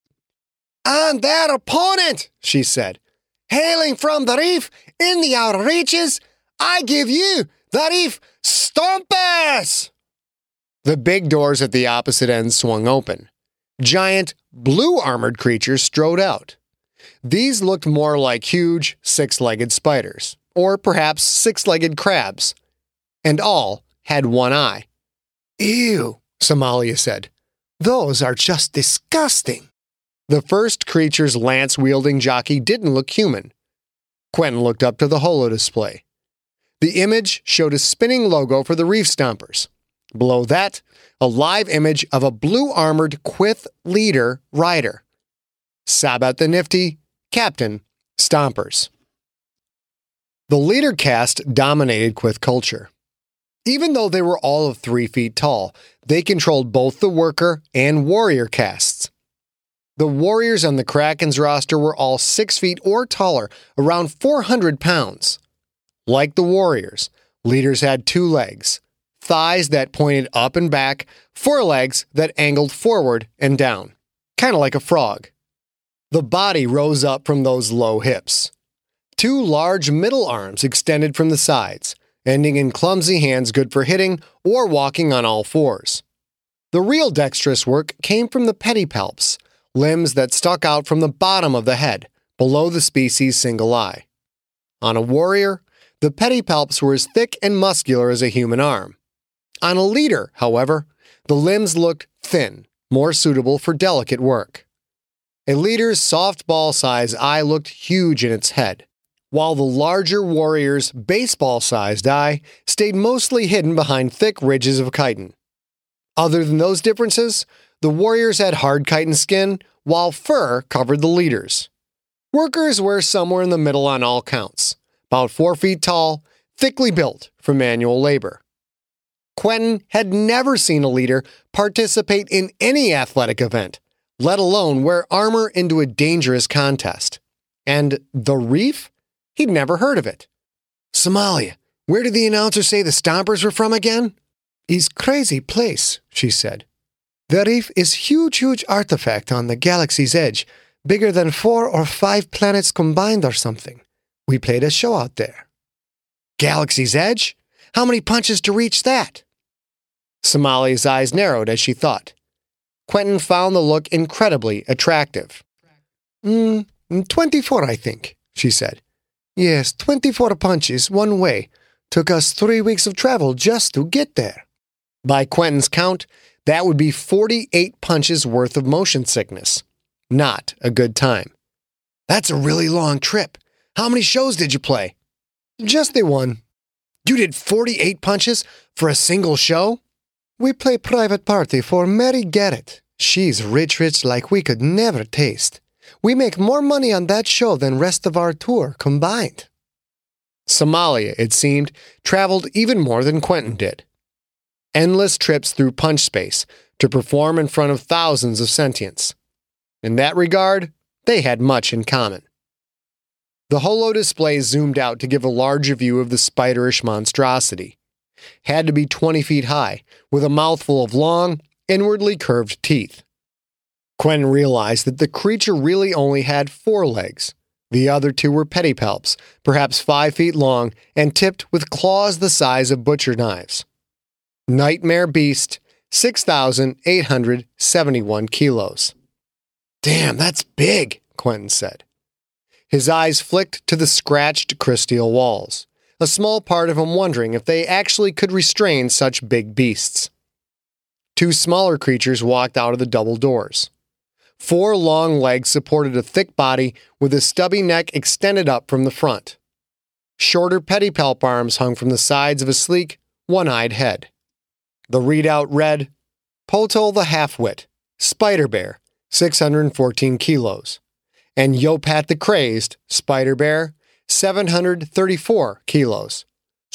And their opponent, she said, hailing from the reef in the outer reaches, I give you the reef Stompus! The big doors at the opposite end swung open. Giant, blue-armored creatures strode out. These looked more like huge, six-legged spiders, or perhaps six-legged crabs, and all had one eye. Ew, Somalia said. Those are just disgusting. The first creature's lance-wielding jockey didn't look human. Quentin looked up to the holo display. The image showed a spinning logo for the Reef Stompers. Below that, a live image of a blue-armored Quyth leader rider. Sabat the Nifty, Captain, Stompers. The leader caste dominated Quyth culture. Even though they were all of three feet tall, they controlled both the worker and warrior castes. The warriors on the Kraken's roster were all six feet or taller, around four hundred pounds. Like the warriors, leaders had two legs, thighs that pointed up and back, forelegs that angled forward and down, kind of like a frog. The body rose up from those low hips. Two large middle arms extended from the sides, ending in clumsy hands good for hitting or walking on all fours. The real dexterous work came from the pedipalps, limbs that stuck out from the bottom of the head, below the species' single eye. On a warrior, the pedipalps were as thick and muscular as a human arm. On a leader, however, the limbs looked thin, more suitable for delicate work. A leader's softball-sized eye looked huge in its head, while the larger warrior's baseball-sized eye stayed mostly hidden behind thick ridges of chitin. Other than those differences, the warriors had hard chitin skin, while fur covered the leaders. Workers were somewhere in the middle on all counts, about four feet tall, thickly built for manual labor. Quentin had never seen a leader participate in any athletic event, let alone wear armor into a dangerous contest. And the Reef? He'd never heard of it. Somalia, where did the announcer say the Stompers were from again? Is crazy place, she said. The Reef is huge, huge artifact on the galaxy's edge, bigger than four or five planets combined or something. We played a show out there. Galaxy's edge? How many punches to reach that? Somalia's eyes narrowed as she thought. Quentin found the look incredibly attractive. Mm, twenty-four, I think, she said. Yes, twenty-four punches one way. Took us three weeks of travel just to get there. By Quentin's count, that would be forty-eight punches worth of motion sickness. Not a good time. That's a really long trip. How many shows did you play? Just the one. You did forty-eight punches for a single show? We play private party for Mary Garrett. She's rich rich like we could never taste. We make more money on that show than rest of our tour combined. Somalia, it seemed, traveled even more than Quentin did. Endless trips through punch space to perform in front of thousands of sentients. In that regard, they had much in common. The holo display zoomed out to give a larger view of the spiderish monstrosity. Had to be twenty feet high, with a mouthful of long, inwardly curved teeth. Quentin realized that the creature really only had four legs. The other two were pedipalps, perhaps five feet long and tipped with claws the size of butcher knives. Nightmare beast, six thousand eight hundred seventy-one kilos. Damn, that's big, Quentin said. His eyes flicked to the scratched crystal walls, a small part of him wondering if they actually could restrain such big beasts. Two smaller creatures walked out of the double doors. Four long legs supported a thick body with a stubby neck extended up from the front. Shorter pedipalp arms hung from the sides of a sleek, one-eyed head. The readout read, Potol the Half-Wit, Spider Bear, six hundred fourteen kilos, and Yopat the Crazed, Spider Bear, seven hundred thirty-four kilos.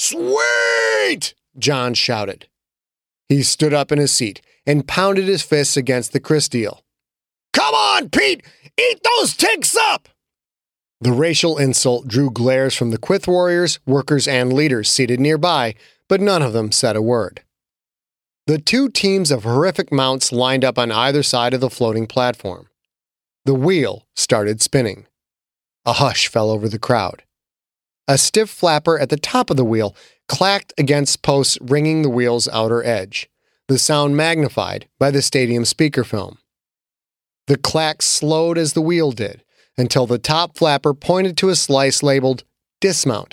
Sweet! John shouted. He stood up in his seat and pounded his fists against the crysteel. Come on, Pete! Eat those ticks up! The racial insult drew glares from the Quyth warriors, workers, and leaders seated nearby, but none of them said a word. The two teams of horrific mounts lined up on either side of the floating platform. The wheel started spinning. A hush fell over the crowd. A stiff flapper at the top of the wheel clacked against posts ringing the wheel's outer edge, the sound magnified by the stadium speakerphone. The clack slowed as the wheel did, until the top flapper pointed to a slice labeled Dismount.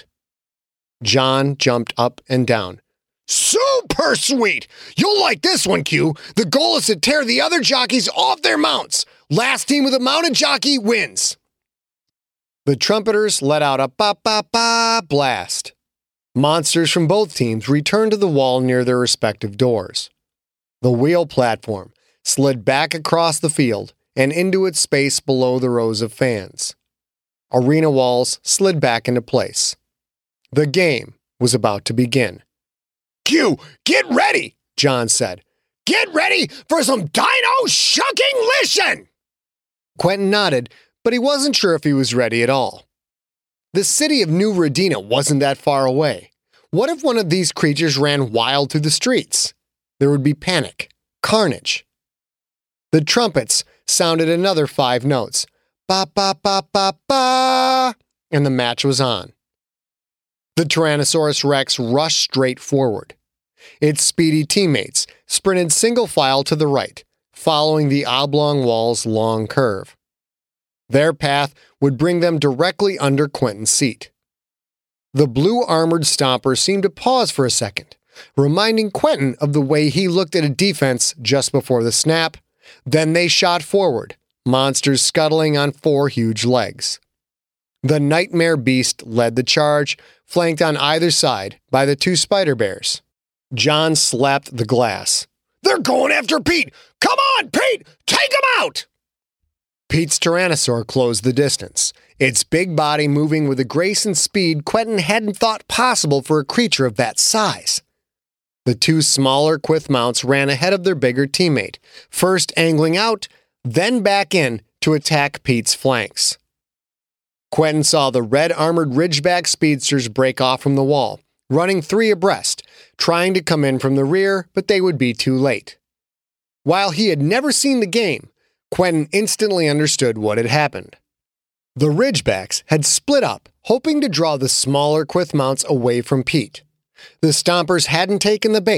John jumped up and down. Super sweet! You'll like this one, Q. The goal is to tear the other jockeys off their mounts. Last team with a mounted jockey wins. The trumpeters let out a ba-ba-ba blast. Monsters from both teams returned to the wall near their respective doors. The wheel platform slid back across the field and into its space below the rows of fans. Arena walls slid back into place. The game was about to begin. Q, get ready, John said. Get ready for some dino-shucking-lition! Quentin nodded, but he wasn't sure if he was ready at all. The city of New Rodina wasn't that far away. What if one of these creatures ran wild through the streets? There would be panic, carnage. The trumpets sounded another five notes. Ba ba ba ba ba, and the match was on. The Tyrannosaurus Rex rushed straight forward. Its speedy teammates sprinted single file to the right, following the oblong wall's long curve. Their path would bring them directly under Quentin's seat. The blue armored stomper seemed to pause for a second, reminding Quentin of the way he looked at a defense just before the snap. Then they shot forward, monsters scuttling on four huge legs. The Nightmare Beast led the charge, flanked on either side by the two Spider Bears. John slapped the glass. They're going after Pete! Come on, Pete! Take him out! Pete's Tyrannosaur closed the distance, its big body moving with a grace and speed Quentin hadn't thought possible for a creature of that size. The two smaller Quyth mounts ran ahead of their bigger teammate, first angling out, then back in to attack Pete's flanks. Quentin saw the red-armored Ridgeback speedsters break off from the wall, running three abreast, trying to come in from the rear, but they would be too late. While he had never seen the game, Quentin instantly understood what had happened. The Ridgebacks had split up, hoping to draw the smaller Quyth mounts away from Pete. The Stompers hadn't taken the bait.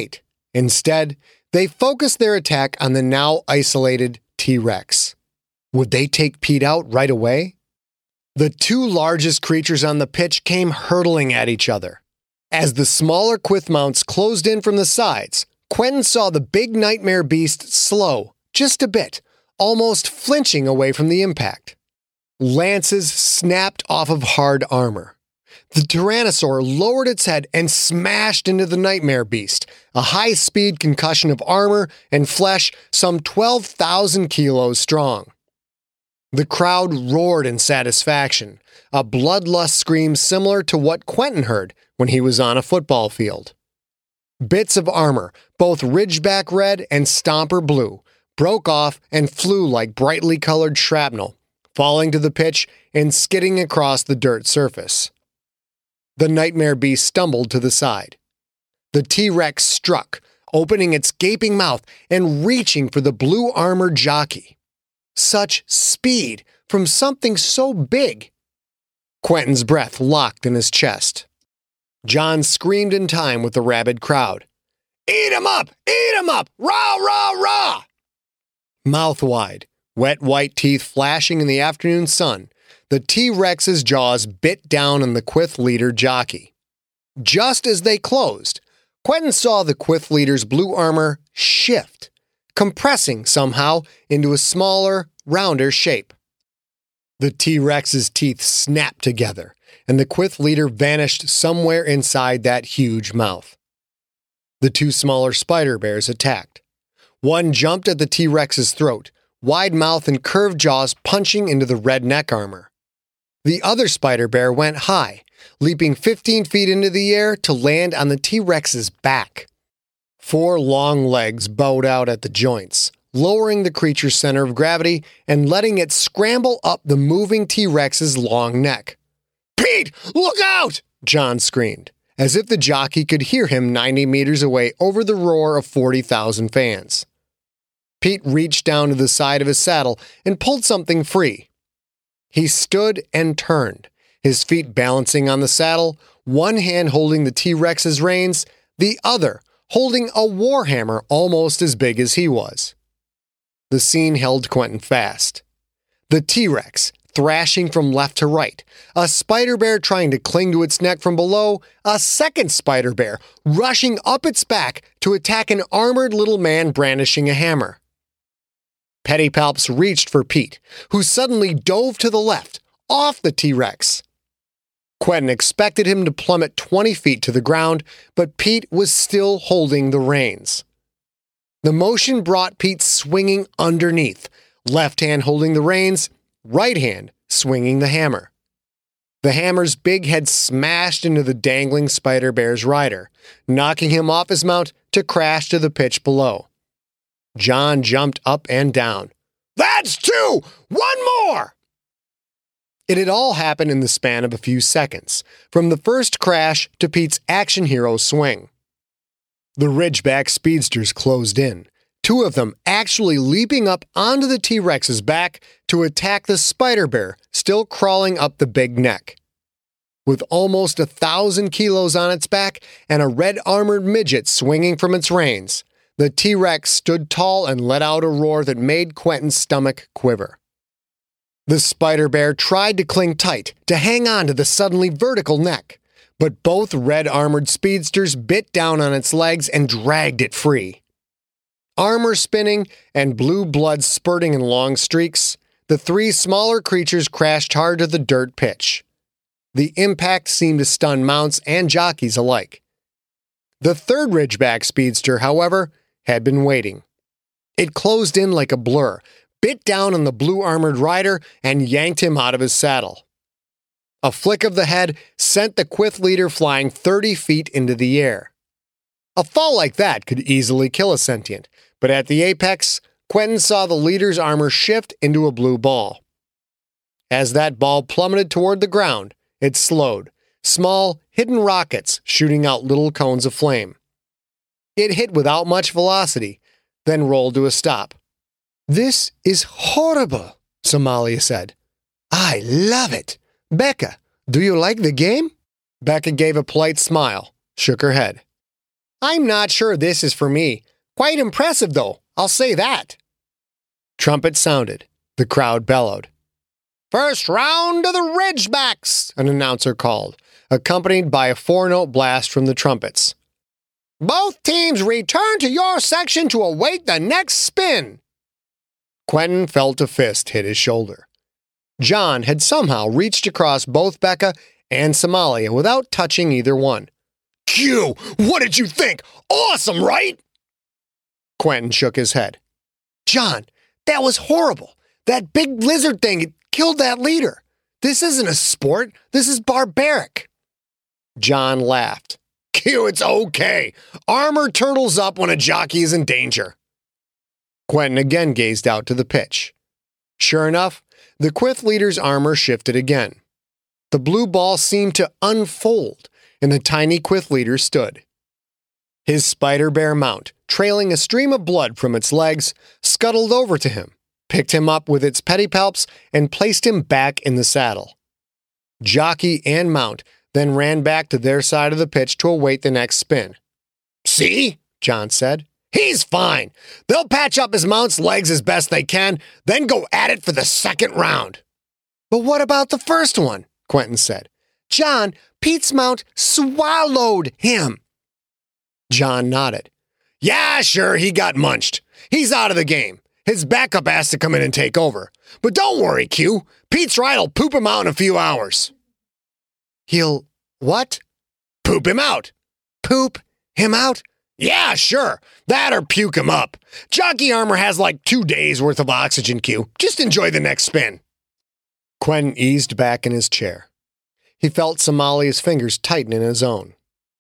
Instead, they focused their attack on the now isolated T-Rex. Would they take Pete out right away? The two largest creatures on the pitch came hurtling at each other. As the smaller Quith mounts closed in from the sides, Quentin saw the big nightmare beast slow, just a bit, almost flinching away from the impact. Lances snapped off of hard armor. The Tyrannosaur lowered its head and smashed into the nightmare beast, a high-speed concussion of armor and flesh some twelve thousand kilos strong. The crowd roared in satisfaction, a bloodlust scream similar to what Quentin heard when he was on a football field. Bits of armor, both Ridgeback red and Stomper blue, broke off and flew like brightly colored shrapnel, falling to the pitch and skidding across the dirt surface. The nightmare beast stumbled to the side. The T-Rex struck, opening its gaping mouth and reaching for the blue-armored jockey. Such speed from something so big. Quentin's breath locked in his chest. John screamed in time with the rabid crowd. "Eat him up! Eat him up! Rah, rah, rah!" Mouth wide, wet white teeth flashing in the afternoon sun, the T-Rex's jaws bit down on the Quith leader jockey. Just as they closed, Quentin saw the Quith leader's blue armor shift, compressing somehow into a smaller, rounder shape. The T-Rex's teeth snapped together, and the Quith leader vanished somewhere inside that huge mouth. The two smaller spider bears attacked. One jumped at the T-Rex's throat, wide mouth and curved jaws punching into the red neck armor. The other spider bear went high, leaping fifteen feet into the air to land on the T-Rex's back. Four long legs bowed out at the joints, lowering the creature's center of gravity and letting it scramble up the moving T-Rex's long neck. "Pete, look out!" John screamed, as if the jockey could hear him ninety meters away over the roar of forty thousand fans. Pete reached down to the side of his saddle and pulled something free. He stood and turned, his feet balancing on the saddle, one hand holding the T-Rex's reins, the other holding a warhammer almost as big as he was. The scene held Quentin fast. The T-Rex, thrashing from left to right, a spider bear trying to cling to its neck from below, a second spider bear rushing up its back to attack an armored little man brandishing a hammer. Pettypalps reached for Pete, who suddenly dove to the left, off the T-Rex. Quentin expected him to plummet twenty feet to the ground, but Pete was still holding the reins. The motion brought Pete swinging underneath, left hand holding the reins, right hand swinging the hammer. The hammer's big head smashed into the dangling spider bear's rider, knocking him off his mount to crash to the pitch below. John jumped up and down. "That's two! One more!" It had all happened in the span of a few seconds, from the first crash to Pete's action hero swing. The Ridgeback speedsters closed in, two of them actually leaping up onto the T-Rex's back to attack the spider bear still crawling up the big neck. With almost a thousand kilos on its back and a red-armored midget swinging from its reins, the T-Rex stood tall and let out a roar that made Quentin's stomach quiver. The spider bear tried to cling tight to hang on to the suddenly vertical neck, but both red-armored speedsters bit down on its legs and dragged it free. Armor spinning and blue blood spurting in long streaks, the three smaller creatures crashed hard to the dirt pitch. The impact seemed to stun mounts and jockeys alike. The third Ridgeback speedster, however, had been waiting. It closed in like a blur, bit down on the blue-armored rider, and yanked him out of his saddle. A flick of the head sent the Quith leader flying thirty feet into the air. A fall like that could easily kill a sentient, but at the apex, Quentin saw the leader's armor shift into a blue ball. As that ball plummeted toward the ground, it slowed, small, hidden rockets shooting out little cones of flame. It hit without much velocity, then rolled to a stop. "This is horrible," Somalia said. "I love it. Becca, do you like the game?" Becca gave a polite smile, shook her head. I'm not sure this is for me. Quite impressive, though, I'll say that. Trumpet sounded. The crowd bellowed. First round of the Ridgebacks, an announcer called, accompanied by a four-note blast from the trumpets. Both teams return to your section to await the next spin. Quentin felt a fist hit his shoulder. John had somehow reached across both Becca and Somalia without touching either one. Q, what did you think? Awesome, right? Quentin shook his head. John, that was horrible. That big lizard thing, it killed that leader. This isn't a sport. This is barbaric. John laughed. Q, it's okay. Armor turtles up when a jockey is in danger. Quentin again gazed out to the pitch. Sure enough, the Qwith leader's armor shifted again. The blue ball seemed to unfold, and the tiny Qwith leader stood. His spider bear mount, trailing a stream of blood from its legs, scuttled over to him, picked him up with its pedipalps, and placed him back in the saddle. Jockey and mount then ran back to their side of the pitch to await the next spin. See? John said. He's fine. They'll patch up his mount's legs as best they can, then go at it for the second round. But what about the first one? Quentin said. John, Pete's mount swallowed him. John nodded. Yeah, sure, he got munched. He's out of the game. His backup has to come in and take over. But don't worry, Q. Pete's ride'll poop him out in a few hours. He'll what? Poop him out. Poop him out? Yeah, sure. That or puke him up. Jockey armor has like two days worth of oxygen, Q. Just enjoy the next spin. Quentin eased back in his chair. He felt Somalia's fingers tighten in his own.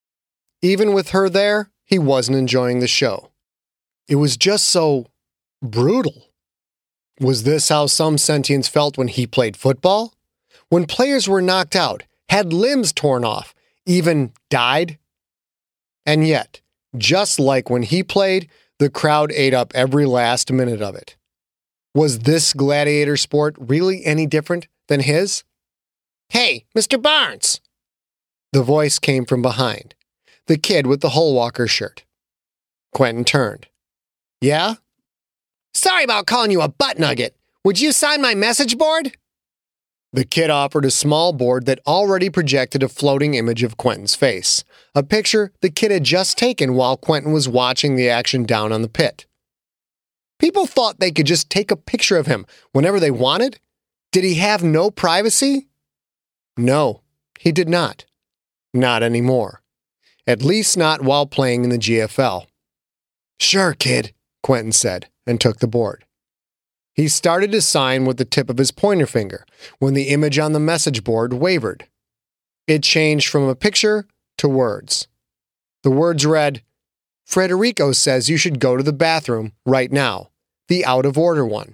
Even with her there, he wasn't enjoying the show. It was just so brutal. Was this how some sentients felt when he played football? When players were knocked out, had limbs torn off, even died? And yet, just like when he played, the crowd ate up every last minute of it. Was this gladiator sport really any different than his? Hey, Mister Barnes! The voice came from behind. The kid with the Hullwalker shirt. Quentin turned. Yeah? Sorry about calling you a butt nugget. Would you sign my message board? The kid offered a small board that already projected a floating image of Quentin's face, a picture the kid had just taken while Quentin was watching the action down on the pit. People thought they could just take a picture of him whenever they wanted? Did he have no privacy? No, he did not. Not anymore. At least not while playing in the G F L. Sure, kid, Quentin said, and took the board. He started to sign with the tip of his pointer finger when the image on the message board wavered. It changed from a picture to words. The words read, Frederico says you should go to the bathroom right now, the out-of-order one.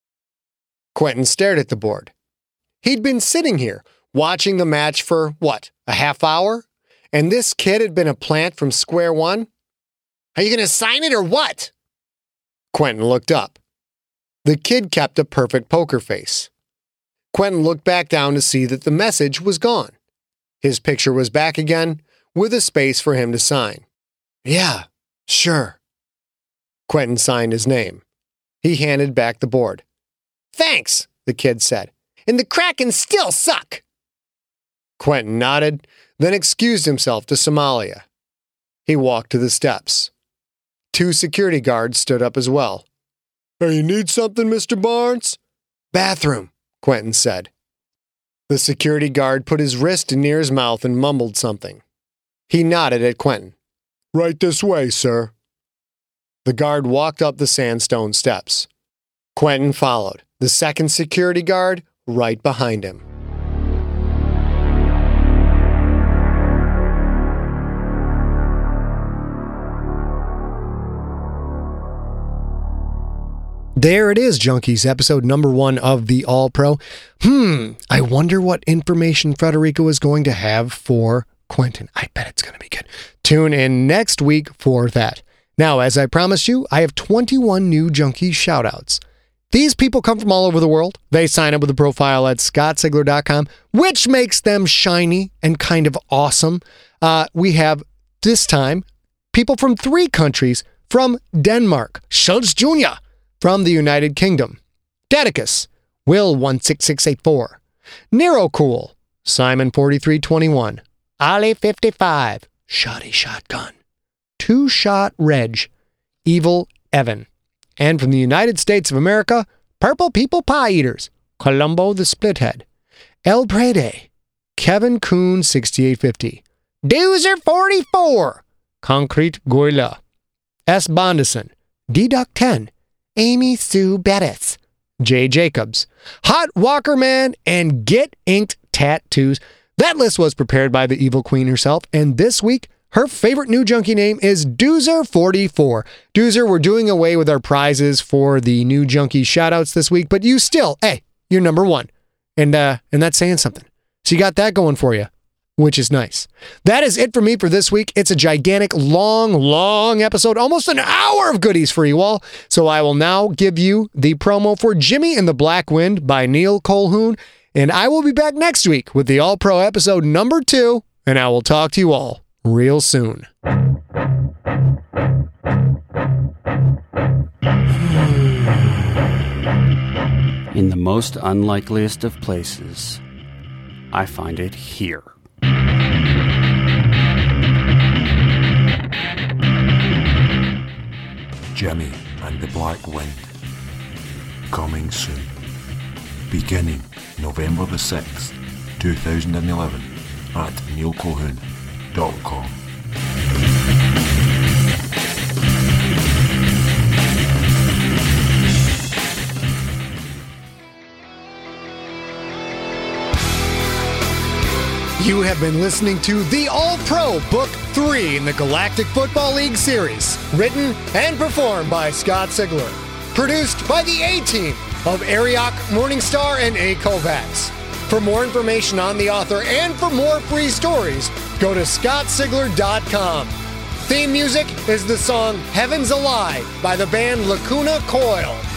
Quentin stared at the board. He'd been sitting here, watching the match for, what, a half hour? And this kid had been a plant from square one? Are you going to sign it or what? Quentin looked up. The kid kept a perfect poker face. Quentin looked back down to see that the message was gone. His picture was back again, with a space for him to sign. Yeah, sure. Quentin signed his name. He handed back the board. Thanks, the kid said. And the Kraken still suck. Quentin nodded, then excused himself to Somalia. He walked to the steps. Two security guards stood up as well. Hey, you need something, Mister Barnes? Bathroom, Quentin said. The security guard put his wrist near his mouth and mumbled something. He nodded at Quentin. Right this way, sir. The guard walked up the sandstone steps. Quentin followed, the second security guard right behind him. There it is, Junkies, episode number one of the All-Pro. Hmm, I wonder what information Frederico is going to have for Quentin. I bet it's going to be good. Tune in next week for that. Now, as I promised you, I have twenty-one new Junkies shoutouts. These people come from all over the world. They sign up with a profile at scott sigler dot com, which makes them shiny and kind of awesome. Uh, we have, this time, people from three countries from Denmark, Schultz Junior from the United Kingdom, Dedicus, Will one six six eight four, Nero Cool, Simon forty-three twenty-one, Ali fifty-five, Shoddy Shotgun, Two Shot Reg, Evil Evan, and from the United States of America, Purple People Pie Eaters, Columbo the Splithead, El Prede, Kevin Kuhn sixty-eight fifty, Doozer forty-four, Concrete Goyla, S. Bondison, D-Duck ten, Amy Sue Bettis, Jay Jacobs, Hot Walker Man, and Get Inked Tattoos. That list was prepared by the Evil Queen herself, and this week, her favorite new junkie name is Doozer forty-four. Doozer, we're doing away with our prizes for the new junkie shoutouts this week, but you still, hey, you're number one. And uh, and that's saying something. So you got that going for you, which is nice. That is it for me for this week. It's a gigantic, long, long episode, almost an hour of goodies for you all. So I will now give you the promo for Jimmy and the Black Wind by Neil Colquhoun, and I will be back next week with the All-Pro episode number two, and I will talk to you all real soon. In the most unlikeliest of places, I find it here. Jimmy and the Black Wind. Coming soon. Beginning November the sixth, two thousand eleven at neil colquhoun dot com. You have been listening to the All-Pro Book three in the Galactic Football League series, written and performed by Scott Sigler. Produced by the A-Team of Ariok, Morningstar, and A. Kovacs. For more information on the author and for more free stories, go to scott sigler dot com. Theme music is the song Heaven's a Lie by the band Lacuna Coil.